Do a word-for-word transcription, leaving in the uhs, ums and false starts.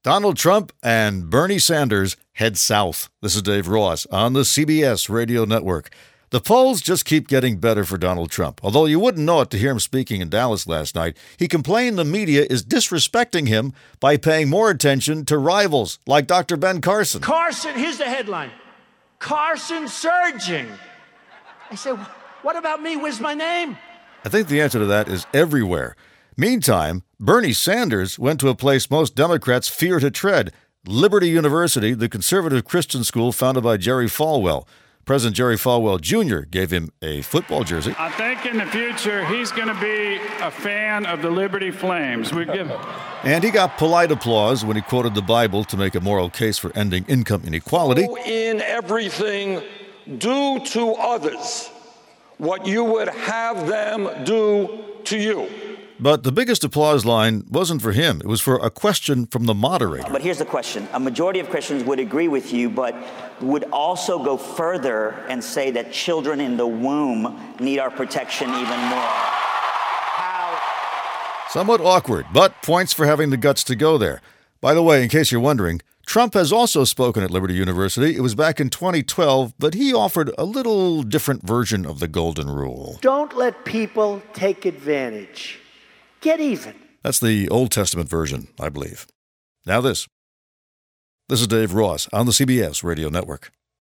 Donald Trump and Bernie Sanders head south. This is Dave Ross on the C B S Radio Network. The polls just keep getting better for Donald Trump. Although you wouldn't know it to hear him speaking in Dallas last night, he complained the media is disrespecting him by paying more attention to rivals like Doctor Ben Carson. Carson, here's the headline. Carson surging. I said, what about me? Where's my name? I think the answer to that is everywhere. Meantime, Bernie Sanders went to a place most Democrats fear to tread, Liberty University, the conservative Christian school founded by Jerry Falwell. President Jerry Falwell Junior gave him a football jersey. I think in the future he's going to be a fan of the Liberty Flames. We give. And he got polite applause when he quoted the Bible to make a moral case for ending income inequality. In everything, do to others what you would have them do to you. But the biggest applause line wasn't for him. It was for a question from the moderator. But here's the question. A majority of Christians would agree with you, but would also go further and say that children in the womb need our protection even more. How? Somewhat awkward, but points for having the guts to go there. By the way, in case you're wondering, Trump has also spoken at Liberty University. It was back in twenty twelve, but he offered a little different version of the golden rule. Don't let people take advantage. Get even. That's the Old Testament version, I believe. Now this. This is Dave Ross on the C B S Radio Network.